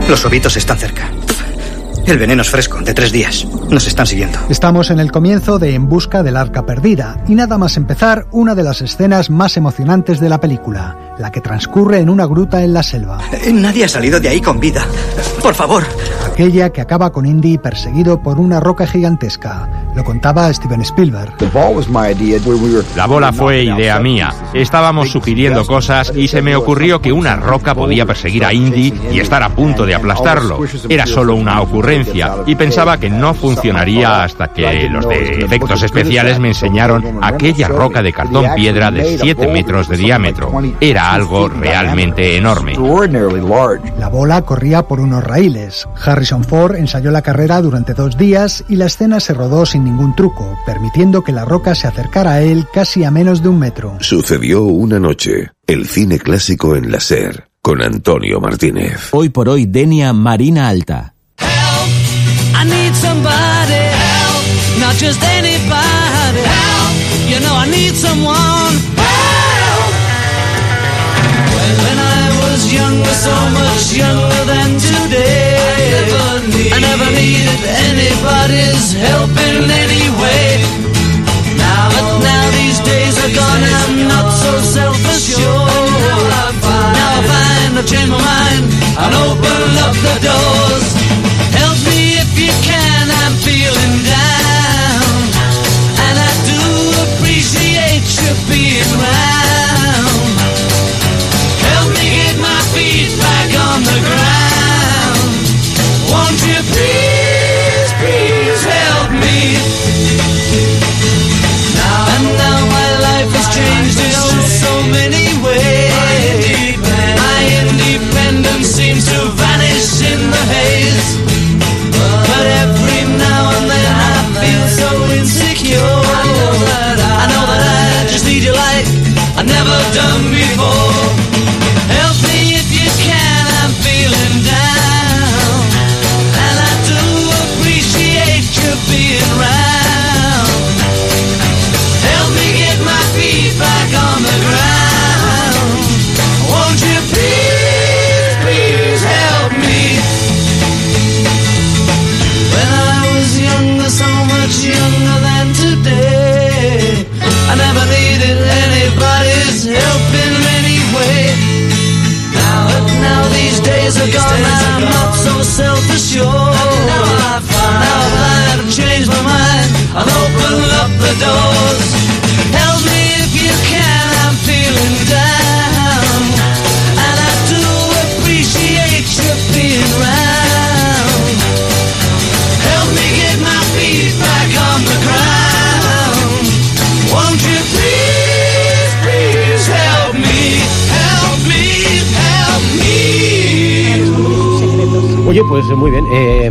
Los ovitos están cerca. El veneno es fresco, de 3 días. Nos están siguiendo. Estamos en el comienzo de En busca del arca perdida, y nada más empezar, una de las escenas más emocionantes de la película, la que transcurre en una gruta en la selva. Nadie ha salido de ahí con vida. Por favor. Aquella que acaba con Indy perseguido por una roca gigantesca. Lo contaba Steven Spielberg. La bola fue idea mía. Estábamos sugiriendo cosas y se me ocurrió que una roca podía perseguir a Indy y estar a punto de aplastarlo. Era solo una ocurrencia y pensaba que no funcionaría hasta que los de efectos especiales me enseñaron aquella roca de cartón piedra de 7 metros de diámetro. Era algo realmente enorme. La bola corría por unos raíles. Harrison Ford ensayó la carrera durante 2 días y la escena se rodó sin ningún truco, permitiendo que la roca se acercara a él casi a menos de 1 metro. Sucedió una noche. El cine clásico en la SER, con Antonio Martínez. Hoy por hoy, Denia Marina Alta. I need somebody help, not just anybody help. You know I need someone help. When I was younger, so much younger than today, I never needed anybody's help in any way. But now these days are gone, I'm not so self-assured. Now I find I've changed my mind and open up the doors. Help me if you can, I'm feeling down, and I do appreciate you being round. Help me get my feet back on the ground. Won't you please, please help me? Now my life has changed in so many ways. My independence seems to vanish in the haze. But every now and then I feel so insecure. I know that I just need you like I've never done before. Help me if you can, I'm feeling down, and I do appreciate you being round. Help me get my feet back on the ground. Won't you please, please help me? So much younger than today, I never needed anybody's help in any way. Now these days are gone, I'm not so self-assured. Now I've changed my mind, I'll open up the doors. Help me if you can, I'm feeling down, and I do appreciate you being round. Help me get my feet back on the ground. Won't you please, please help me, help me, help me. Oye, pues muy bien.